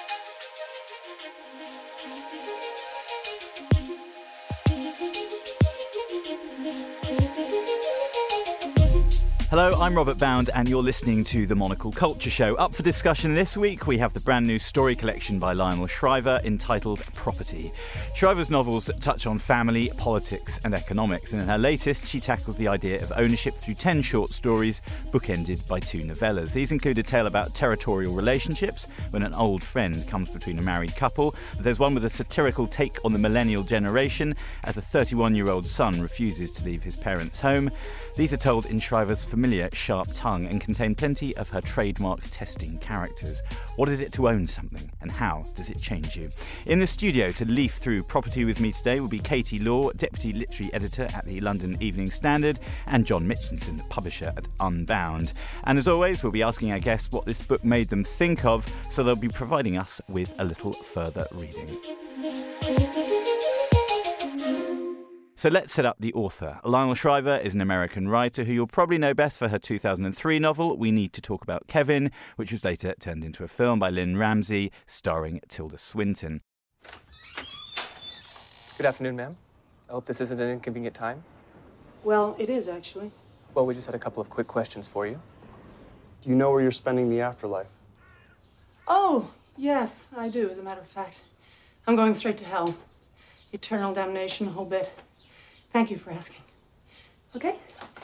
Hello, I'm Robert Bound and you're listening to The Monocle Culture Show. Up for discussion this week, we have the brand new story collection by Lionel Shriver entitled Property. Shriver's novels touch on family, politics and economics, and in her latest, she tackles the idea of ownership through 10 short stories, bookended by 2 novellas. These include a tale about territorial relationships when an old friend comes between a married couple. There's one with a satirical take on the millennial generation as a 31-year-old son refuses to leave his parents' home. These are told in Shriver's familiar, sharp tongue and contain plenty of her trademark testing characters. What is it to own something, and how does it change you? In the studio to leaf through Property with me today will be Katie Law, Deputy Literary Editor at the London Evening Standard, and John Mitchinson, Publisher at Unbound. And as always, we'll be asking our guests what this book made them think of, so they'll be providing us with a little further reading. So let's set up the author. Lionel Shriver is an American writer who you'll probably know best for her 2003 novel, We Need to Talk About Kevin, which was later turned into a film by Lynn Ramsey, starring Tilda Swinton. Good afternoon, ma'am. I hope this isn't an inconvenient time. Well, it is, actually. Well, we just had a couple of quick questions for you. Do you know where you're spending the afterlife? Oh, yes, I do, as a matter of fact. I'm going straight to hell. Eternal damnation, a whole bit. Thank you for asking. Okay?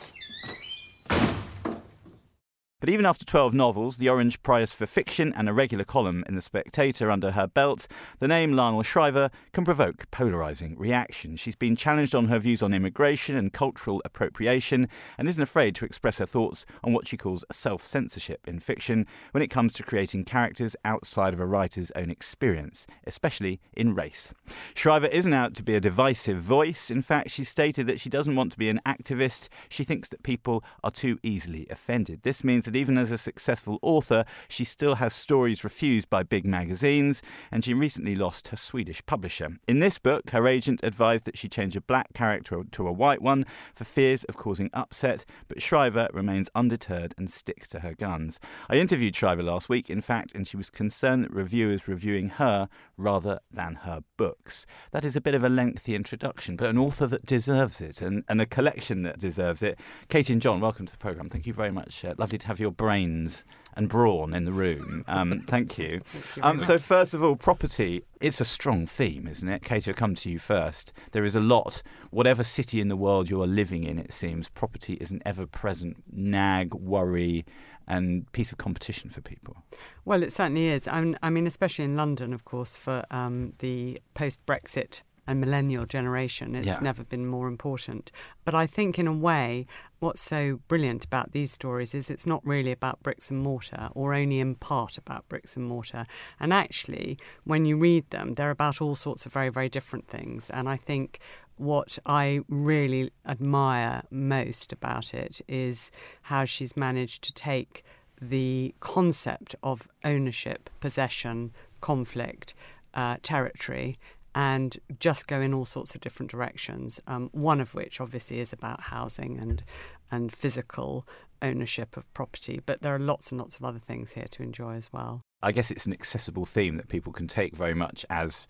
But even after 12 novels, the Orange Prize for Fiction and a regular column in The Spectator under her belt, the name Lionel Shriver can provoke polarising reaction. She's been challenged on her views on immigration and cultural appropriation and isn't afraid to express her thoughts on what she calls self-censorship in fiction when it comes to creating characters outside of a writer's own experience, especially in race. Shriver isn't out to be a divisive voice. In fact, she stated that she doesn't want to be an activist. She thinks that people are too easily offended. This means that even as a successful author, she still has stories refused by big magazines, and she recently lost her Swedish publisher. In this book, her agent advised that she change a black character to a white one for fears of causing upset, but Shriver remains undeterred and sticks to her guns. I interviewed Shriver last week, in fact, and she was concerned that reviewers reviewing her rather than her books. That is a bit of a lengthy introduction, but an author that deserves it, and a collection that deserves it. Katie and John, welcome to the programme. Thank you very much. Lovely to have your brains and brawn in the room. Thank you. So first of all, property, it's a strong theme, isn't it? Katie, I'll come to you first. There is a lot, whatever city in the world you are living in, it seems, property is an ever-present nag, worry, and piece of competition for people. Well, it certainly is. I mean, especially in London, of course, for the post-Brexit and millennial generation, it's never been more important. But I think in a way, what's so brilliant about these stories is it's not really about bricks and mortar, or only in part about bricks and mortar. And actually, when you read them, they're about all sorts of very, very different things. And I think what I really admire most about it is how she's managed to take the concept of ownership, possession, conflict, territory, and just go in all sorts of different directions, one of which obviously is about housing and physical ownership of property. But there are lots and lots of other things here to enjoy as well. I guess it's an accessible theme that people can take very much as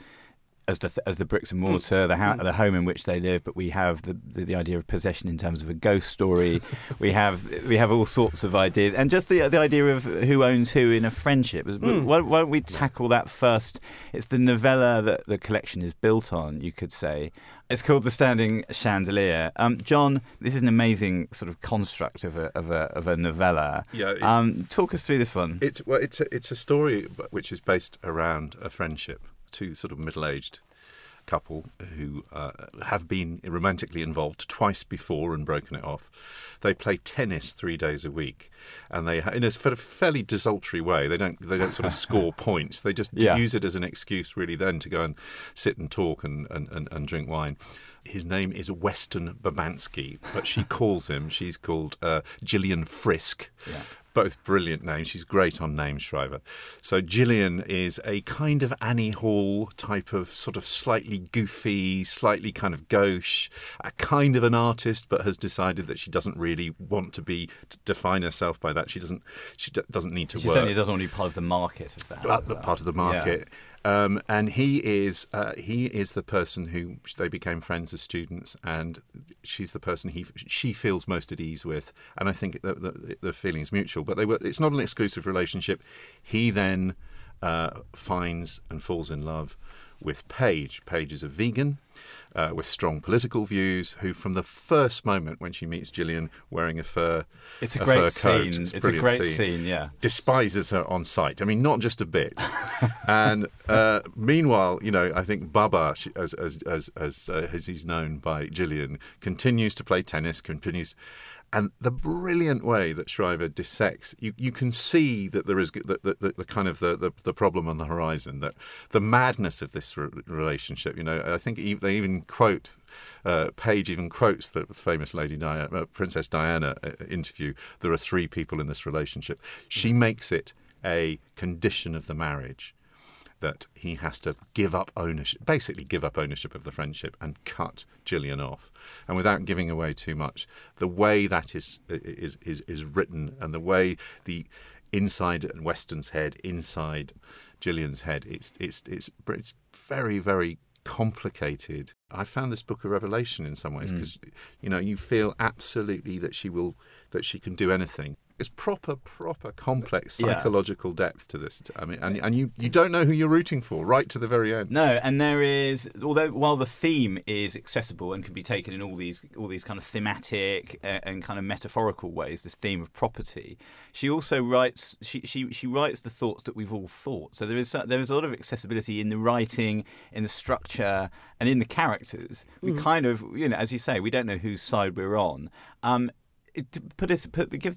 the bricks and mortar, the home in which they live, but we have the idea of possession in terms of a ghost story. we have all sorts of ideas, and just the idea of who owns who in a friendship. Why don't we tackle that first? It's the novella that the collection is built on, you could say. It's called The Standing Chandelier. John, this is an amazing sort of construct of a novella. Yeah. Talk us through this one. It's a story which is based around a friendship. Two sort of middle-aged couple who have been romantically involved twice before and broken it off. They play tennis 3 days a week, and they, in a fairly desultory way, they don't sort of score points. They just use it as an excuse, really, then to go and sit and talk and drink wine. His name is Weston Babansky, but she's called Gillian Frisk. Yeah. both brilliant names. She's great on names, Shriver. So Gillian is a kind of Annie Hall type of sort of slightly goofy, slightly kind of gauche, a kind of an artist, but has decided that she doesn't really want to define herself by that. She doesn't need to work. She certainly doesn't want to be part of the market of that. Part of the market. Yeah. And he is the person who they became friends as students, and she's the person she feels most at ease with. And I think the feeling is mutual. But it's not an exclusive relationship. He then finds and falls in love with Paige. Paige is a vegan with strong political views, who from the first moment when she meets Gillian wearing a fur It's a great scene. It's a great scene, yeah. Despises her on sight. I mean, not just a bit. And meanwhile, I think Baba, as he's known by Gillian, continues to play tennis, and the brilliant way that Shriver dissects, you can see that there is the kind of the problem on the horizon, that the madness of this relationship. I think they even quote, Paige even quotes the famous Princess Diana interview. There are 3 people in this relationship. She makes it a condition of the marriage that he has to give up ownership of the friendship and cut Gillian off. And without giving away too much, the way that is written, and the way the inside Weston's head, inside Gillian's head, it's very, very complicated. I found this book a revelation in some ways, because you feel absolutely that she can do anything. It's proper complex psychological depth to this. I mean, and you don't know who you're rooting for right to the very end. No, and there is, although while the theme is accessible and can be taken in all these kind of thematic and kind of metaphorical ways, this theme of property, she also writes. She writes the thoughts that we've all thought. So there is a lot of accessibility in the writing, in the structure, and in the characters. We kind of, as you say, we don't know whose side we're on. To put this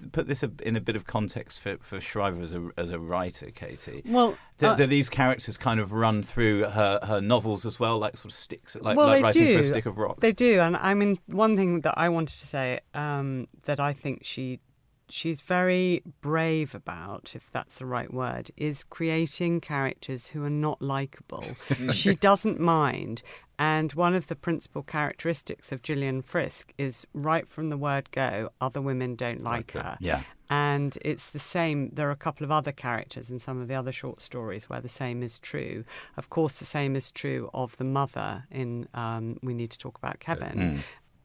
in a bit of context for Shriver as a writer, Katie. Well, do these characters kind of run through her novels as well, like sort of sticks, like writing for a stick of rock? They do, and I mean, one thing that I wanted to say that I think she's very brave about, if that's the right word, is creating characters who are not likeable. She doesn't mind. And one of the principal characteristics of Gillian Frisk is right from the word go, other women don't like her. Yeah. And it's the same. There are a couple of other characters in some of the other short stories where the same is true. Of course, the same is true of the mother in We Need to Talk About Kevin.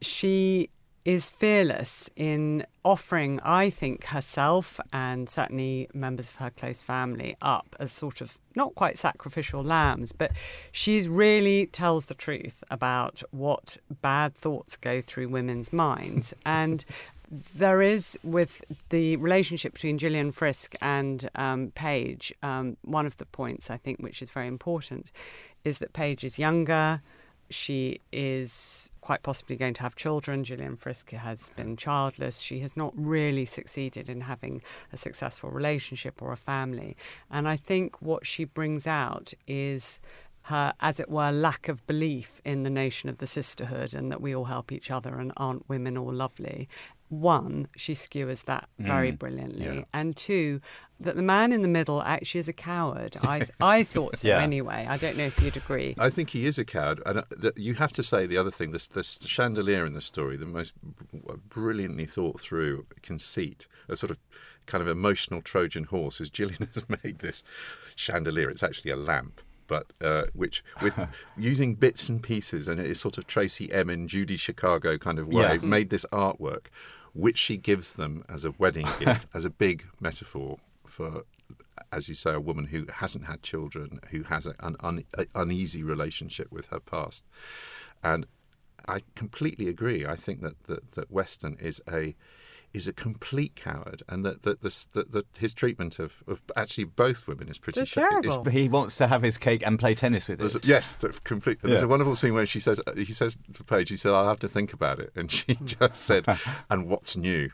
She is fearless in offering, I think, herself and certainly members of her close family up as sort of not quite sacrificial lambs, but she really tells the truth about what bad thoughts go through women's minds. And there is, with the relationship between Gillian Frisk and Paige, one of the points, I think, which is very important, is that Paige is younger. She is quite possibly going to have children. Gillian Frisk has been childless. She has not really succeeded in having a successful relationship or a family. And I think what she brings out is her, as it were, lack of belief in the notion of the sisterhood and that we all help each other and aren't women all lovely. One, she skewers that very brilliantly. Yeah. And 2, that the man in the middle actually is a coward. I thought so anyway. I don't know if you'd agree. I think he is a coward. And you have to say the other thing, this chandelier in the story, the most brilliantly thought through conceit, a sort of kind of emotional Trojan horse, is Gillian has made this chandelier. It's actually a lamp. But which, with using bits and pieces, and it's sort of Tracy Emin, Judy Chicago kind of way, made this artwork, which she gives them as a wedding gift, as a big metaphor for, as you say, a woman who hasn't had children, who has an uneasy relationship with her past. And I completely agree. I think that Weston is a complete coward, and that his treatment of actually both women is pretty terrible. He wants to have his cake and play tennis with it. Yes, that's complete. There's a wonderful scene where he says to Paige, he said, "I'll have to think about it," and she just said, "And what's new?"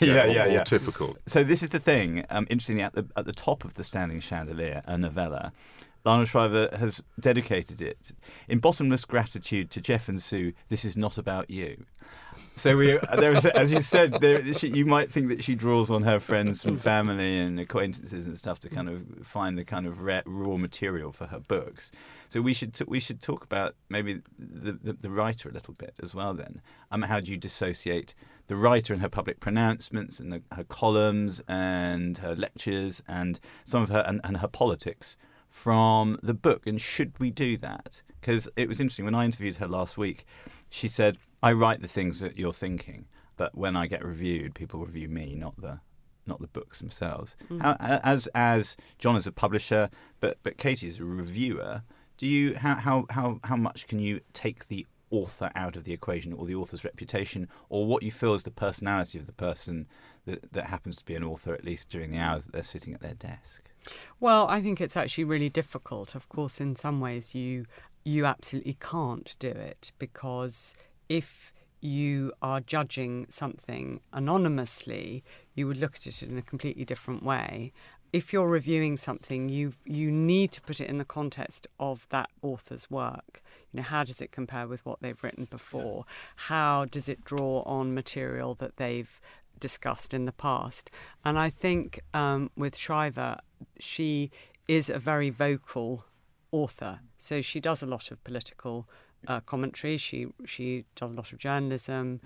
Or typical. So this is the thing. Interestingly, at the top of the Standing Chandelier, a novella, Lionel Shriver has dedicated it in bottomless gratitude to Jeff and Sue. This is not about you. So there is, as you said, you might think that she draws on her friends and family and acquaintances and stuff to kind of find the kind of raw material for her books. So we should talk about maybe the writer a little bit as well. Then, how do you dissociate the writer and her public pronouncements and her columns and her lectures and some of her and her politics from the book? And should we do that? Because it was interesting when I interviewed her last week. She said, "I write the things that you're thinking, but when I get reviewed, people review me, not the books themselves." As John is a publisher, but Katie is a reviewer. Do you how much can you take the author out of the equation, or the author's reputation, or what you feel is the personality of the person that happens to be an author, at least during the hours that they're sitting at their desk? Well, I think it's actually really difficult. Of course, in some ways, you absolutely can't do it, because if you are judging something anonymously, you would look at it in a completely different way. If you're reviewing something, you need to put it in the context of that author's work. You know, how does it compare with what they've written before? How does it draw on material that they've discussed in the past? And I think with Shriver, she is a very vocal author. So she does a lot of political commentary. She does a lot of journalism,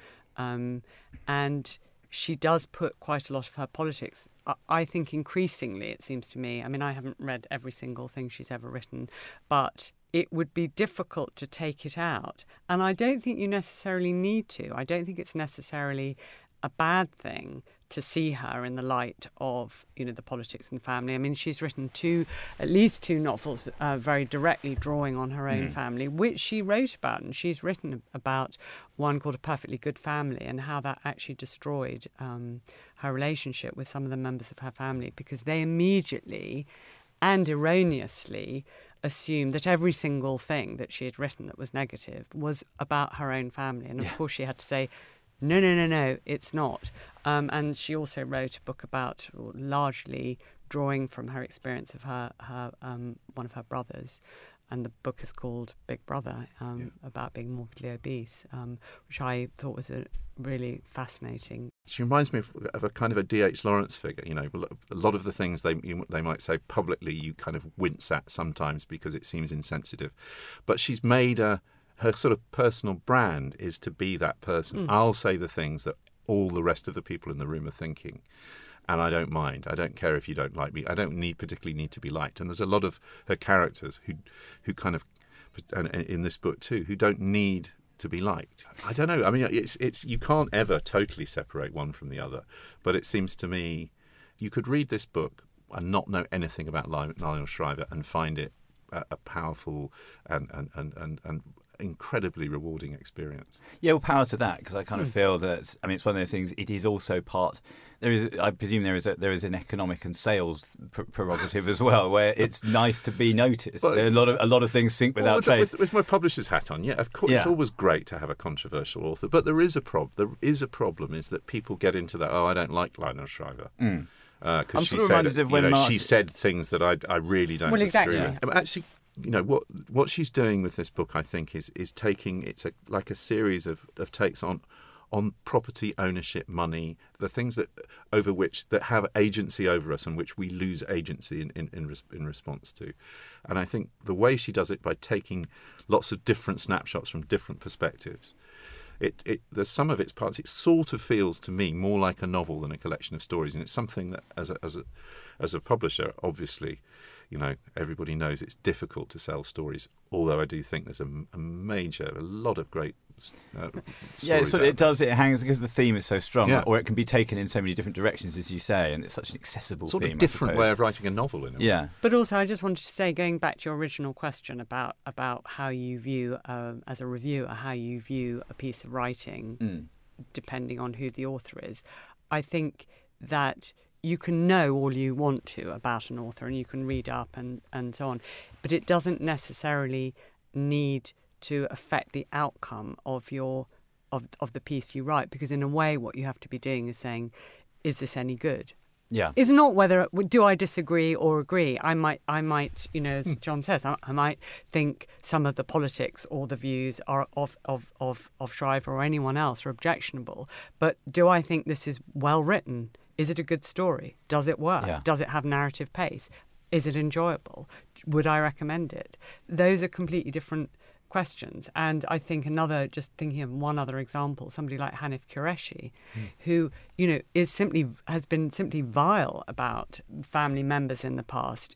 and she does put quite a lot of her politics. I think increasingly, it seems to me, I mean, I haven't read every single thing she's ever written, but it would be difficult to take it out. And I don't think you necessarily need to. I don't think it's necessarily a bad thing to see her in the light of, you know, the politics and family. I mean, she's written at least two novels very directly drawing on her own family, which she wrote about. And she's written about one called A Perfectly Good Family, and how that actually destroyed her relationship with some of the members of her family, because they immediately and erroneously assumed that every single thing that she had written that was negative was about her own family. And of course she had to say, no, it's not. And she also wrote a book about, largely drawing from her experience of her one of her brothers. And the book is called Big Brother, about being morbidly obese, which I thought was a really fascinating. She reminds me of a kind of a D.H. Lawrence figure. You know, a lot of the things they might say publicly, you kind of wince at sometimes because it seems insensitive. But she's made her sort of personal brand is to be that person. I'll say the things that all the rest of the people in the room are thinking, and I don't mind. I don't care if you don't like me. I don't particularly need to be liked. And there's a lot of her characters who kind of, and in this book too, who don't need to be liked. I don't know. I mean, it's you can't ever totally separate one from the other. But it seems to me you could read this book and not know anything about Lionel Shriver and find it a powerful and incredibly rewarding experience. Yeah, well, power to that, because I kind of feel that, I mean, it's one of those things. It is also I presume there is an economic and sales prerogative as well, where it's nice to be noticed. But a lot of things sink without trace. With my publisher's hat on, of course, it's always great to have a controversial author, but there is a problem. Is that people get into that. Oh, I don't like Lionel Shriver. Because she said things that I really don't disagree with. Yeah. Actually, you know what she's doing with this book, I think, is taking like a series of takes on property ownership, money, the things that have agency over us and which we lose agency in response to. And I think the way she does it by taking lots of different snapshots from different perspectives. There's some of its parts. It sort of feels to me more like a novel than a collection of stories, and it's something that, as a publisher, obviously, you know, everybody knows it's difficult to sell stories. Although I do think there's a lot of great stories. It does. It hangs because the theme is so strong, or it can be taken in so many different directions, as you say, and it's such an accessible sort theme. Of different way of writing a novel in it. Yeah. But also, I just wanted to say, going back to your original question about how you view, as a reviewer, how you view a piece of writing, depending on who the author is, I think that you can know all you want to about an author, and you can read up and so on, but it doesn't necessarily need to affect the outcome of the piece you write, because in a way what you have to be doing is saying, is this any good? Yeah. It's not whether do I disagree or agree. I might, as John says, I might think some of the politics or the views are of Shriver or anyone else are objectionable. But do I think this is well written? Is it a good story? Does it work? Yeah. Does it have narrative pace? Is it enjoyable? Would I recommend it? Those are completely different questions. And I think just thinking of one other example, somebody like Hanif Qureshi, who, has been simply vile about family members in the past.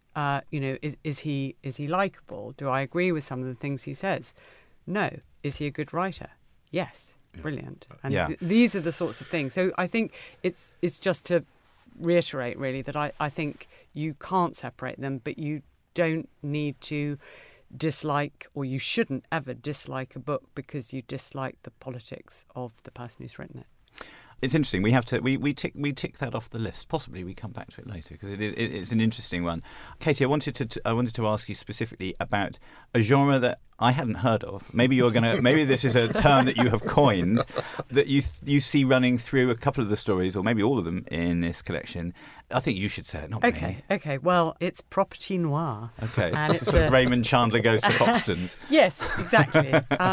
Is he likeable? Do I agree with some of the things he says? No. Is he a good writer? Yes. Brilliant. And these are the sorts of things. So I think it's just to reiterate really that I think you can't separate them, but you don't need to dislike, or you shouldn't ever dislike a book because you dislike the politics of the person who's written it. It's interesting. We have to we tick that off the list. Possibly we come back to it later because it's an interesting one. Katie, I wanted to ask you specifically about a genre that I hadn't heard of. Maybe this is a term that you have coined that you see running through a couple of the stories, or maybe all of them in this collection. I think you should say it, not me. Okay. Well, it's property noir. Okay, and it's sort of Raymond Chandler Goes to Foxton's. Yes, exactly.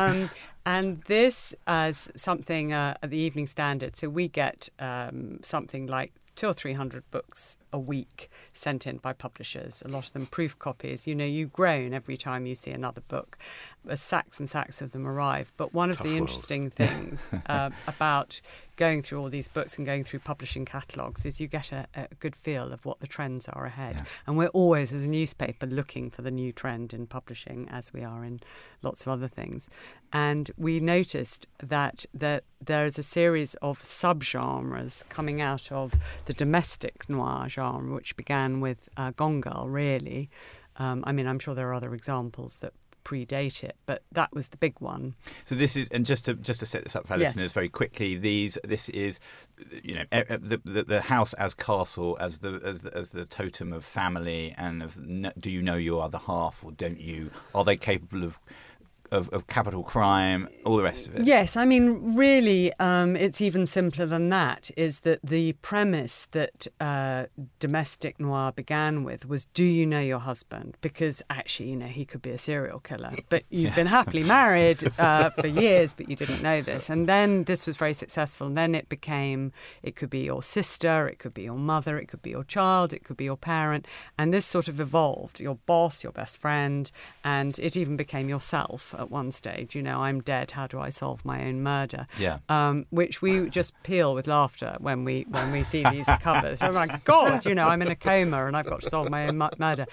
And this as something at the Evening Standard. So we get something like 200 or 300 books a week sent in by publishers, a lot of them proof copies. You groan every time you see another book. Sacks and sacks of them arrive. But one of the interesting things about going through all these books and going through publishing catalogues is you get a good feel of what the trends are ahead. Yeah. And we're always, as a newspaper, looking for the new trend in publishing, as we are in lots of other things. And we noticed that there is a series of subgenres coming out of the domestic noir genre, which began with Gone Girl, really. I'm sure there are other examples that predate it, but that was the big one. So this is, and just to set this up for our listeners very quickly, this is, the house as castle, as the totem of family, and of do you know your other half or don't you? Are they capable of capital crime, all the rest of it? Yes, really, it's even simpler than that, is that the premise that domestic noir began with was, do you know your husband? Because actually, he could be a serial killer, but you've been happily married for years, but you didn't know this. And then this was very successful. And then it could be your sister, it could be your mother, it could be your child, it could be your parent. And this sort of evolved, your boss, your best friend, and it even became yourself at one stage. I'm dead, how do I solve my own murder? Which we just peel with laughter when we see these covers. Oh my God, I'm in a coma and I've got to solve my own murder.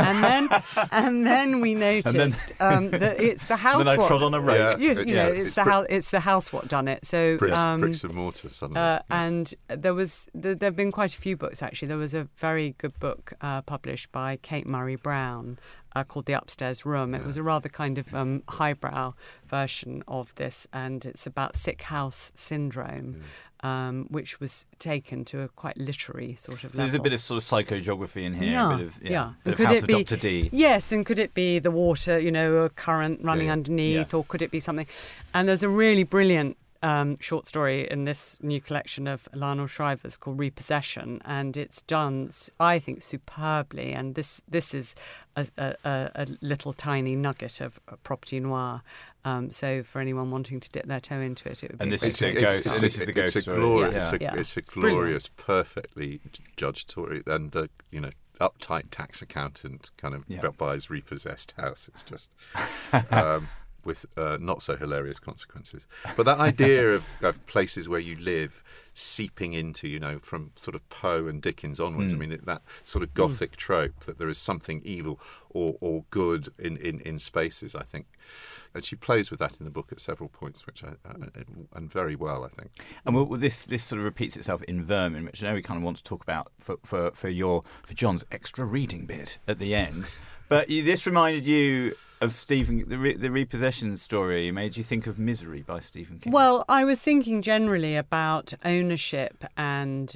And then we noticed that it's the house. Then I trod on a rope. It's the house what done it. So bricks and mortar. And there've been quite a few books actually. There was a very good book published by Kate Murray Brown, called The Upstairs Room. It was a rather kind of highbrow version of this, and it's about sick house syndrome, which was taken to a quite literary sort of level. There's a bit of sort of psychogeography in here, a bit of could House of Dr. D. Yes, and could it be the water, a current running underneath, or could it be something? And there's a really brilliant short story in this new collection of Lionel Shriver's called Repossession, and it's done, I think, superbly. And this is a little tiny nugget of property noir. So for anyone wanting to dip their toe into it, it would be. And this is the ghost story. It's a glorious, perfectly judged story, and the uptight tax accountant kind of buys repossessed house. It's just. With not so hilarious consequences. But that idea of places where you live seeping into, from sort of Poe and Dickens onwards, that sort of Gothic trope that there is something evil or good in spaces, I think. And she plays with that in the book at several points, which and very well, I think. And this sort of repeats itself in Vermin, which I know we kind of want to talk about for John's extra reading bit at the end. But this reminded you of Stephen, the repossession story made you think of Misery by Stephen King? Well, I was thinking generally about ownership and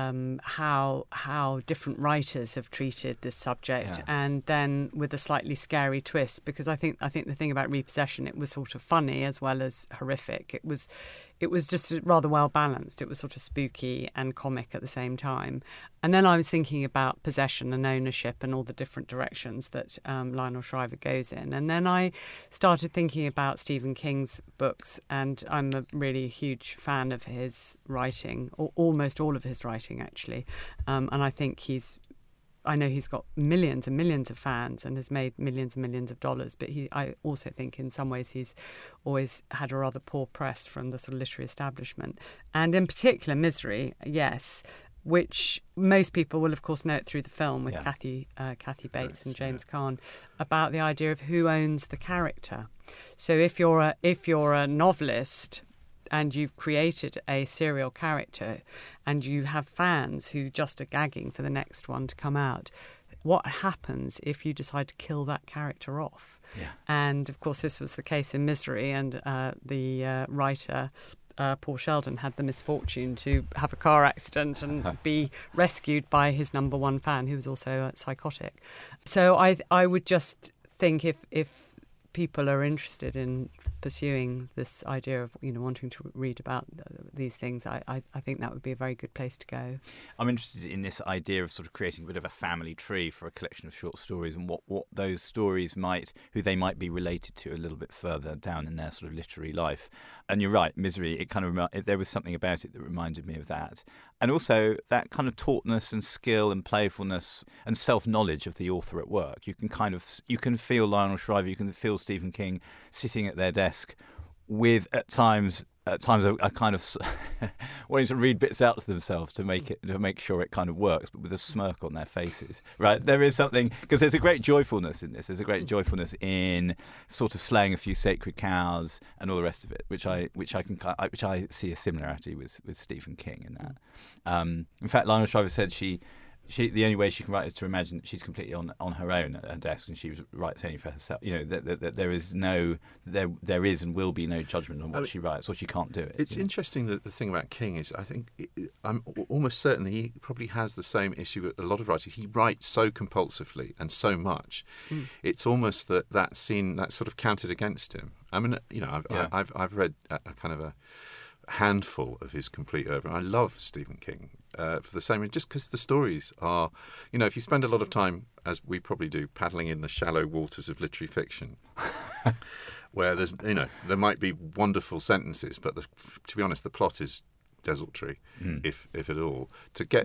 how different writers have treated this subject, and then with a slightly scary twist, because I think the thing about repossession, it was sort of funny as well as horrific. It it was just rather well balanced. It was sort of spooky and comic at the same time. And then I was thinking about possession and ownership and all the different directions that Lionel Shriver goes in. And then I started thinking about Stephen King's books, and I'm a really huge fan of his writing, or almost all of his writing, actually. And I think I know he's got millions and millions of fans and has made millions and millions of dollars, but I also think in some ways he's always had a rather poor press from the sort of literary establishment. And in particular, Misery, yes, which most people will, of course, know it through the film with Kathy Bates and James Caan, about the idea of who owns the character. So if you're a novelist and you've created a serial character and you have fans who just are gagging for the next one to come out, what happens if you decide to kill that character off? Yeah. And, of course, this was the case in Misery, and the writer, Paul Sheldon, had the misfortune to have a car accident and be rescued by his number one fan, who was also psychotic. So I would just think if people are interested in pursuing this idea of wanting to read about these things, I think that would be a very good place to go. I'm interested in this idea of sort of creating a bit of a family tree for a collection of short stories, and what those stories who they might be related to a little bit further down in their sort of literary life. And you're right, Misery, it kind of there was something about it that reminded me of that. And also that kind of tautness and skill and playfulness and self-knowledge of the author at work. You can feel Lionel Shriver, you can feel Stephen King sitting at their desk with at times a kind of wanting to read bits out to themselves to make sure it kind of works, but with a smirk on their faces. Right, there is something, because there's a great joyfulness in this. There's a great joyfulness in sort of slaying a few sacred cows and all the rest of it, which I see a similarity with Stephen King in that. In fact, Lionel Shriver said she the only way she can write is to imagine that she's completely on her own at her desk, and she writes only for herself. That there is and will be no judgment on what she writes, or she can't do it. It's interesting that the thing about King is, I think I'm almost certain that he probably has the same issue with a lot of writers. He writes so compulsively and so much. It's almost that scene that's sort of counted against him. I mean, I've read a kind of a handful of his complete oeuvre. I love Stephen King for the same reason, just because the stories are, if you spend a lot of time, as we probably do, paddling in the shallow waters of literary fiction, where there's, there might be wonderful sentences, but to be honest, the plot is desultory, if at all. To get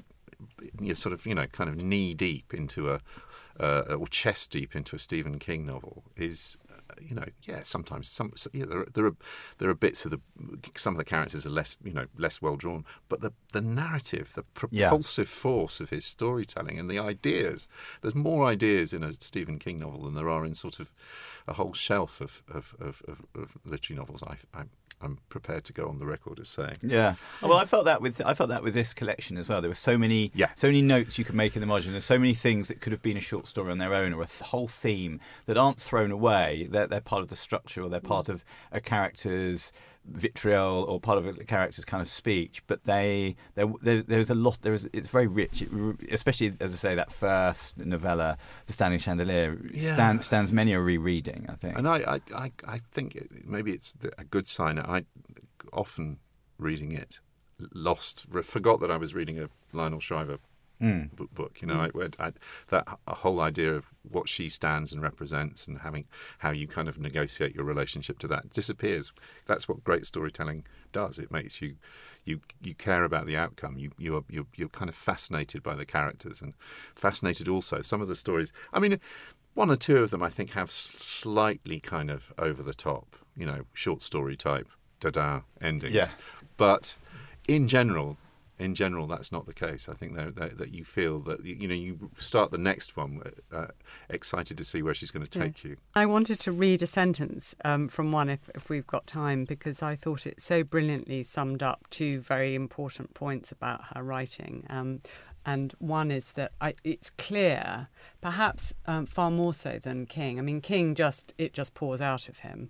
kind of knee deep into or chest deep into a Stephen King novel is, sometimes there are bits of some of the characters are less well drawn, but the narrative, the propulsive force of his storytelling and the ideas. There's more ideas in a Stephen King novel than there are in sort of a whole shelf of literary novels. I'm prepared to go on the record as saying. Yeah. Well, I felt that with this collection as well. There were so many notes you could make in the margin. There's so many things that could have been a short story on their own, or a whole theme, that aren't thrown away. They're part of the structure, or they're part of a character's vitriol, or part of a character's kind of speech. But there's a lot. It's very rich, especially, as I say, that first novella, The Standing Chandelier, stands many a rereading, I think. And I think maybe it's a good sign. I often reading it forgot that I was reading a Lionel Shriver book. That whole idea of what she stands and represents, and how you kind of negotiate your relationship to that, disappears. That's what great storytelling does. It makes you care about the outcome. You're kind of fascinated by the characters, and fascinated also. Some of the stories, I mean, one or two of them I think have slightly kind of over the top, short story type da endings. Yeah. But in general, that's not the case. I think that you feel that you start the next one excited to see where she's going to take you. I wanted to read a sentence from one, if we've got time, because I thought it so brilliantly summed up two very important points about her writing. And one is that it's clear, perhaps far more so than King. I mean, King it just pours out of him.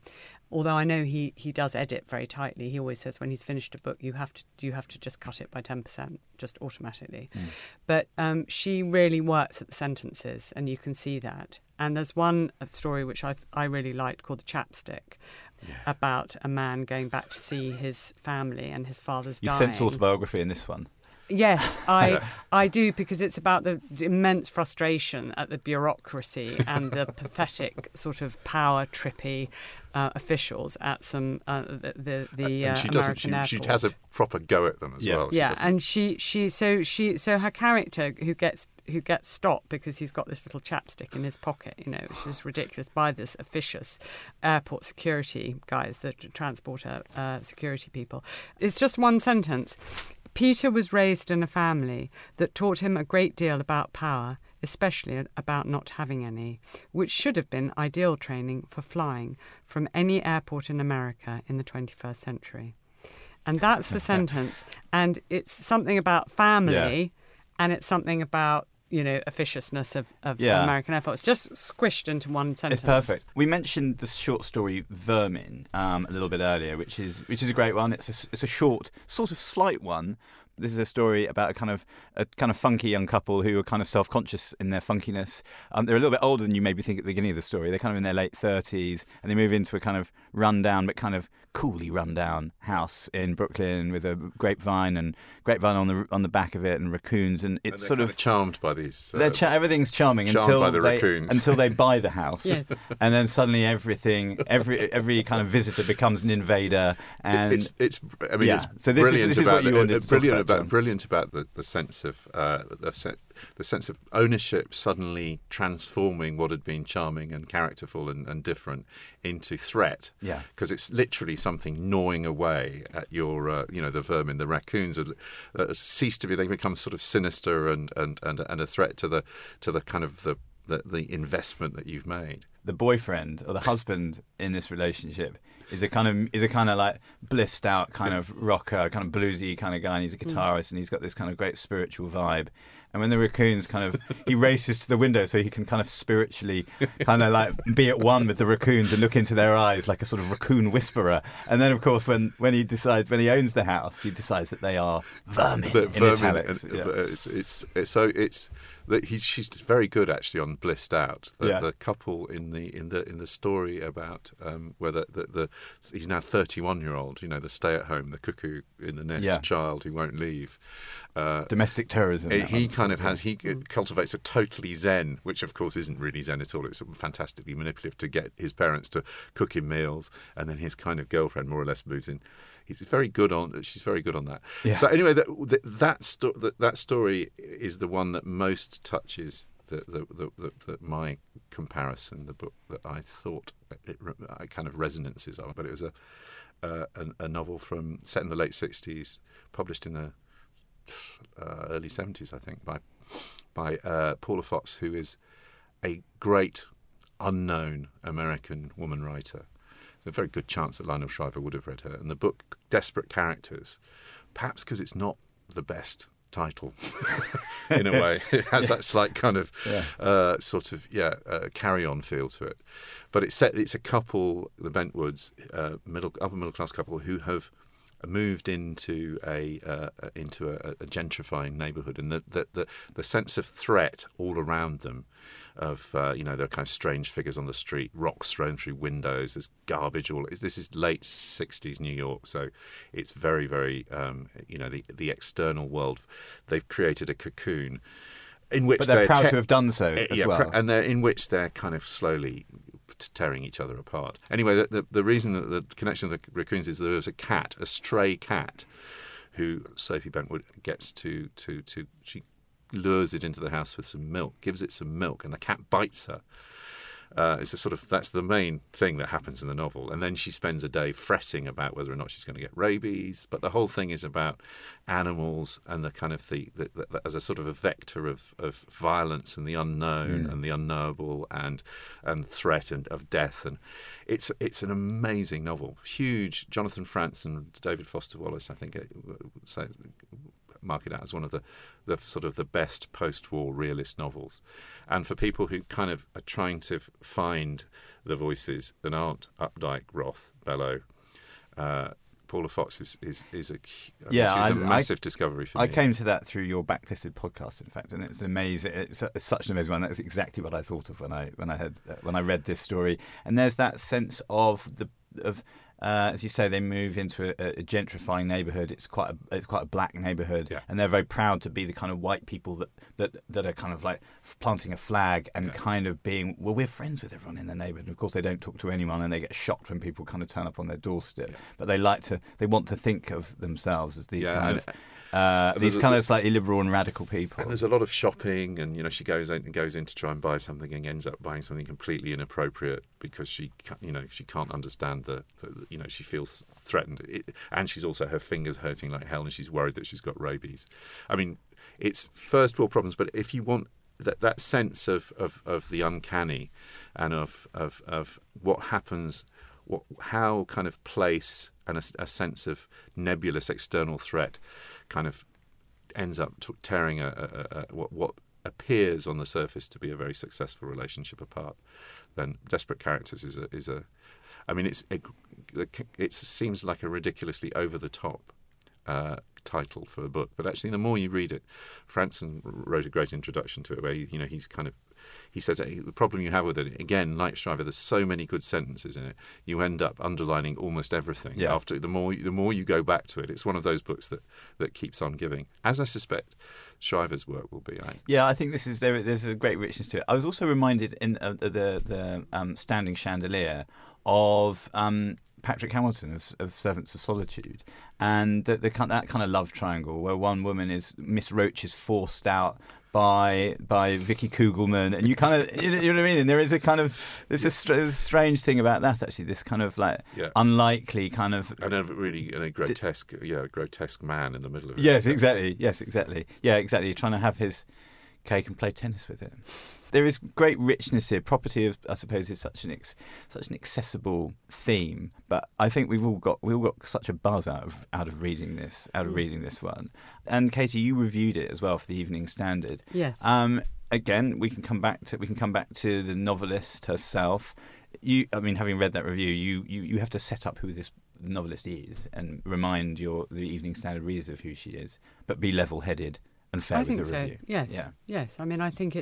Although I know he does edit very tightly. He always says when he's finished a book, you have to just cut it by 10%, just automatically. But she really works at the sentences, and you can see that. And there's one story which I really liked called The Chapstick, about a man going back to see his family and his father's dying. You sense autobiography in this one. Yes, I do, because it's about the immense frustration at the bureaucracy and the pathetic sort of power-trippy officials at some the American airport. She has a proper go at them as well. Yeah, and so her character who gets stopped because he's got this little chapstick in his pocket, which is ridiculous, by this officious airport security guys, the transporter security people. It's just one sentence. Peter was raised in a family that taught him a great deal about power, especially about not having any, which should have been ideal training for flying from any airport in America in the 21st century. And that's the sentence. And it's something about family, and it's something about officiousness of American airports, just squished into one sentence. It's perfect. We mentioned the short story Vermin a little bit earlier, which is a great one. It's a short, sort of slight one. This is a story about a kind of funky young couple who are kind of self-conscious in their funkiness. They're a little bit older than you maybe think at the beginning of the story. They're kind of in their late 30s, and they move into a kind of rundown but kind of coolly rundown house in Brooklyn with a grapevine on the back of it, and raccoons, and it's and sort of charmed by these. Everything's charming until they buy the house, yes. And then suddenly every kind of visitor becomes an invader, and it's So this is what you wanted to talk about. Brilliant about the sense of the sense of ownership suddenly transforming what had been charming and characterful and different into threat. Yeah, because it's literally something gnawing away at your the vermin. The raccoons cease to be; they become sort of sinister and a threat to the kind of the investment that you've made. The boyfriend or the husband in this relationship is a kind of like blissed out kind of rocker, kind of bluesy kind of guy, and he's a guitarist, and he's got this kind of great spiritual vibe. And when the raccoons he races to the window so he can kind of spiritually kind of like be at one with the raccoons and look into their eyes like a sort of raccoon whisperer. And then, of course, when he owns the house, he decides that they are vermin in italics. She's very good actually on blissed out. The couple in the story about where he's now 31-year-old, the stay-at-home, the cuckoo in the nest child who won't leave. Domestic terrorism. He cultivates a totally zen, which of course isn't really zen at all. It's fantastically manipulative to get his parents to cook him meals, and then his kind of girlfriend more or less moves in. She's very good on that. Yeah. So anyway, that story is the one that most touches my comparison, the book that I thought it kind of resonances of. But it was a novel set in the late 60s, published in the early 70s, I think, by Paula Fox, who is a great unknown American woman writer. There's a very good chance that Lionel Shriver would have read her. And the book, Desperate Characters, perhaps because it's not the best title, in a way. It has that slight kind of carry-on feel to it. But it's a couple, the Bentwoods, upper middle class couple who have moved into a gentrifying neighbourhood, and the sense of threat all around them, of there are kind of strange figures on the street, rocks thrown through windows, there's garbage all. This is late 60s New York, so it's very, very the external world. They've created a cocoon in which they're proud to have done so as well, and in which they're kind of slowly tearing each other apart. Anyway, the reason that the connection of the raccoons is there was a stray cat, who Sophie Bentwood gets to she lures it into the house with some milk, gives it some milk, and the cat bites her. That's the main thing that happens in the novel, and then she spends a day fretting about whether or not she's going to get rabies. But the whole thing is about animals and the kind of the as a sort of a vector of violence and the unknown and the unknowable and threat and of death. And it's an amazing novel, huge. Jonathan Franz and David Foster Wallace, I think, mark it out as one of the sort of the best post-war realist novels. And for people who kind of are trying to find the voices that aren't Updike, Roth, Bellow, Paula Fox is a massive discovery for me. I came to that through your Backlisted podcast, in fact, and it's amazing. It's such an amazing one. That's exactly what I thought of when I read this story. And there's that sense of as you say, they move into a gentrifying neighbourhood. It's quite a black neighbourhood, yeah. And they're very proud to be the kind of white people that are kind of like planting a flag and kind of being, well, we're friends with everyone in the neighbourhood. And of course, they don't talk to anyone, and they get shocked when people kind of turn up on their doorstep. Yeah. But they want to think of themselves as these kind of slightly liberal and radical people. And there's a lot of shopping, and she goes in to try and buy something and ends up buying something completely inappropriate because she can't understand she feels threatened, and she's also, her fingers hurting like hell, and she's worried that she's got rabies. I mean, it's first world problems, but if you want that sense of the uncanny and of what happens, how kind of place and a sense of nebulous external threat kind of ends up tearing what appears on the surface to be a very successful relationship apart, then Desperate Characters is a I mean, it seems like a ridiculously over the top title for a book, but actually the more you read it, Franson wrote a great introduction to it where he says the problem you have with it, again, like Shriver, there's so many good sentences in it, you end up underlining almost everything. Yeah. After the more you go back to it, it's one of those books that keeps on giving, as I suspect Shriver's work will be. Yeah, I think there's a great richness to it. I was also reminded in the Standing Chandelier of Patrick Hamilton of Servants of Solitude, and that kind of love triangle where one woman is Miss Roach is forced out by Vicky Kugelman, and you kind of you know what I mean. And there is a kind of there's a strange thing about that actually. This kind of like unlikely kind of and a grotesque grotesque man in the middle of it. Yes, exactly. Yeah, exactly. You're trying to have his cake and play tennis with it. There is great richness here. Property, I suppose, is such an accessible theme. But I think we all got such a buzz out of reading this one. And Katie, you reviewed it as well for the Evening Standard. Yes. Again, we can come back to the novelist herself. Having read that review, you have to set up who this novelist is and remind the Evening Standard readers of who she is, but be level-headed and fair with the review. Yes. Yeah. Yes. I mean, I think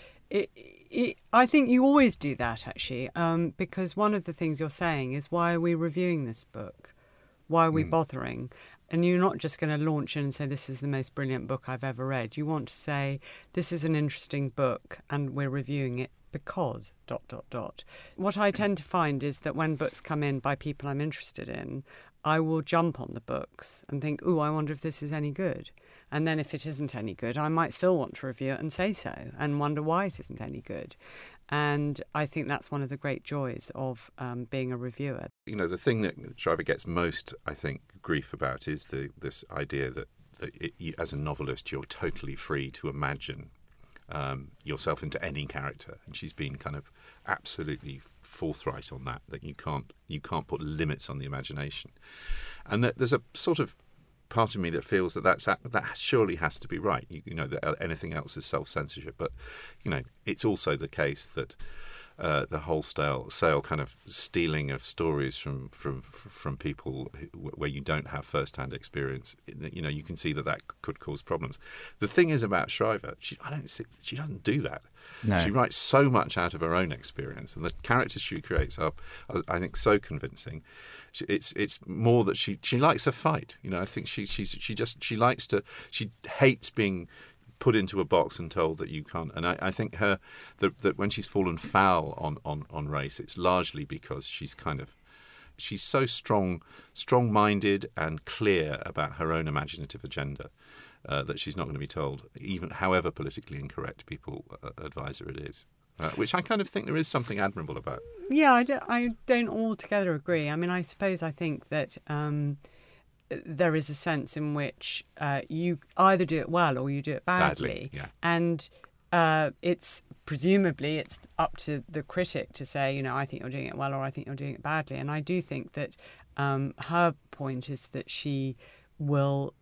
I think you always do that, actually, because one of the things you're saying is, why are we reviewing this book? Why are we bothering? And you're not just going to launch in and say, this is the most brilliant book I've ever read. You want to say, this is an interesting book and we're reviewing it because ... What I tend to find is that when books come in by people I'm interested in, I will jump on the books and think, ooh, I wonder if this is any good. And then if it isn't any good, I might still want to review it and say so and wonder why it isn't any good. And I think that's one of the great joys of being a reviewer. The thing that Shriver gets most, I think, grief about is this idea that as a novelist, you're totally free to imagine yourself into any character. And she's been kind of absolutely forthright on that you can't put limits on the imagination. And that there's a sort of part of me that feels that surely has to be right. That anything else is self-censorship. But it's also the case that the wholesale kind of stealing of stories from people where you don't have first-hand experience, you can see that could cause problems. The thing is about Shriver, she doesn't do that. No. She writes so much out of her own experience, and the characters she creates are, I think, so convincing. It's more that she likes a fight. I think she hates being put into a box and told that you can't. And I think that when she's fallen foul on race, it's largely because she's so strong-minded and clear about her own imaginative agenda that she's not going to be told, even however politically incorrect people advise her it is. Which I kind of think there is something admirable about. Yeah, I don't altogether agree. I mean, I think that there is a sense in which you either do it well or you do it badly. Yeah. And it's presumably it's up to the critic to say, I think you're doing it well or I think you're doing it badly. And I do think that her point is that she will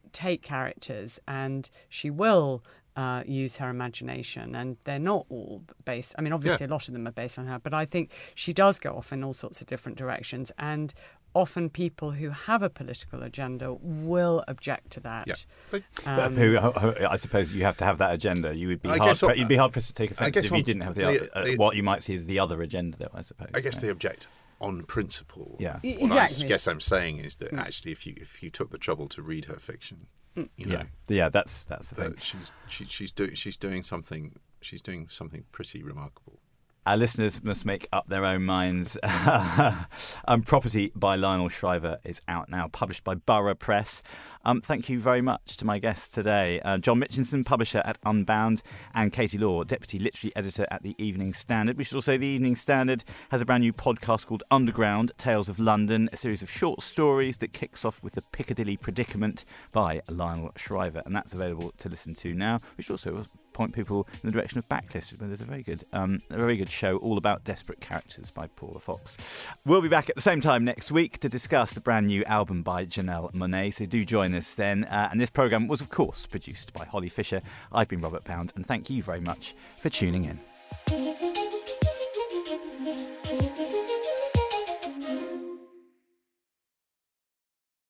take characters and she will use her imagination, and they're not all based. I mean, obviously, a lot of them are based on her, but I think she does go off in all sorts of different directions, and often people who have a political agenda will object to that. Yeah. But, who I suppose you have to have that agenda. You would be you'd be hard pressed to take offence if you didn't have the what you might see as the other agenda, though. I suppose. I guess they object on principle. Yeah, exactly. I guess I'm saying is that actually, if you took the trouble to read her fiction, you know, that's the thing. She's doing something pretty remarkable. Our listeners must make up their own minds. Property by Lionel Shriver is out now, published by Borough Press. Thank you very much to my guests today. John Mitchinson, publisher at Unbound, and Katie Law, deputy literary editor at the Evening Standard. We should also say the Evening Standard has a brand new podcast called Underground, Tales of London, a series of short stories that kicks off with the Piccadilly Predicament by Lionel Shriver, and that's available to listen to now. We should also point people in the direction of Backlist, where there's a very good show all about desperate characters by Paula Fox. We'll be back at the same time next week to discuss the brand new album by Janelle Monáe, so do join us then. And this programme was, of course, produced by Holly Fisher. I've been Robert Pound, and thank you very much for tuning in.